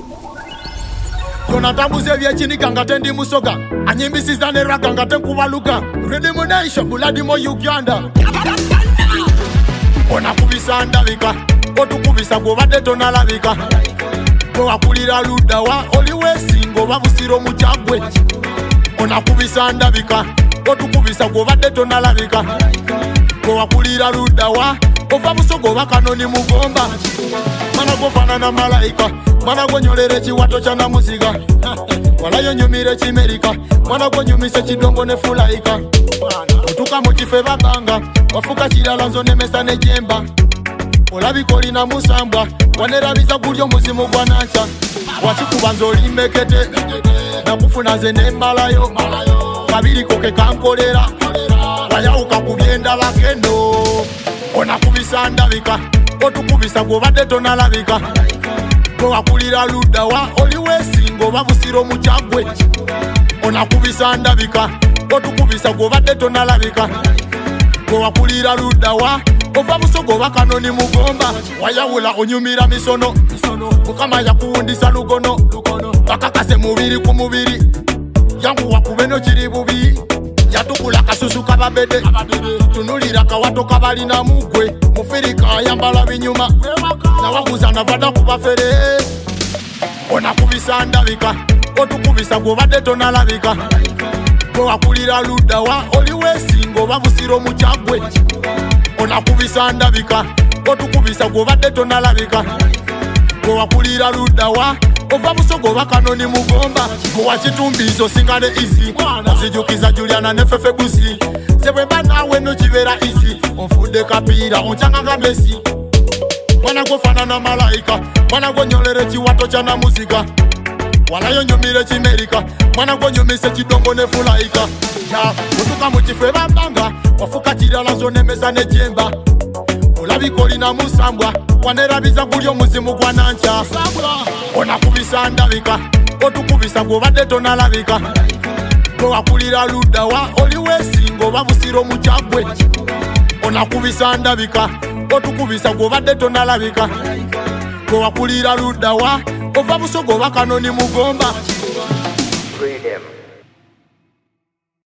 Yonatambuze vyechinika ngate ndi musoga anyimbisiza neraga ngate nkubaluka Rhythm Nation buladi mo Uganda Ona kubisa ndabika otukubisa gobadde tonalabika Wakulira ludawa oli wesingo babusiro mu kyagwe Ona kubisa ndabika otukubisa gobadde tonalabika Wakulira ludawa ova busogo bakanoni mugomba Mana gofana na malaika Mana gonyolere chiwato cha namuziga Wala yonyumire chimerika Mana gonyumise chidongo ne fulaika Otuka mochife babanga Wafuka chirala nzo nemesa ne jemba Olabikoli na musambwa Wanerabiza kulyo muzimu gwa nancha Wachikuba nzoli mekete Na kufuna ze nembalayo Kabiri koke kankolera Wayauka kubyenda bakendo Ona kubisa ndabika otukubisa gobadde tonalabika Wakulira ludawa oli wesingo babusiro mu kyagwe Ona kubisa ndabika otukubisa gobadde tonalabika Wakulira ludawa ova busogo bakanoni mugomba Wayawula onyumira misono Mukama yakuwundisa lugono Bakakase mubiri ku mubiri Yangu wakubeno kiri bubi Yatukula kasusu kababede Tunulira kawato kabalina mugwe Mufirika yambala binyuma Na wabuza navada kubafere Ona kubisa ndabika otukubisa gobadde tonalabika Wakulira ludawa oli wesingo babusiro mu kyagwe Ona kubisa ndabika otukubisa gobadde tonalabika Wakulira ludawa ova busogo bakanoni mugomba Mwachitumbizo singane isi Zijukiza Juliana nefefe busi Sebwemba nawe no chivera isi Onfude kapira onchanga nga Messi Mwana gofana na malaika Mwana gonyolere chiwato cha na muzika Wala yonyumire chimerika Mwana gonyumise chidongo ne fulaika Ya utuka muchife bambanga Wafuka chirala zone mesa ne jemba Olabikoli na musambwa Wanerabiza kulyo muzimu gwa nancha Ona kubisa ndabika otukubisa gobadde tonalabika Wakulira ludawa oli wesingo babusiro mu kyagwe Ona kubisa ndabika otukubisa gobadde tonalabika Wakulira ludawa ova busogo bakanoni mugomba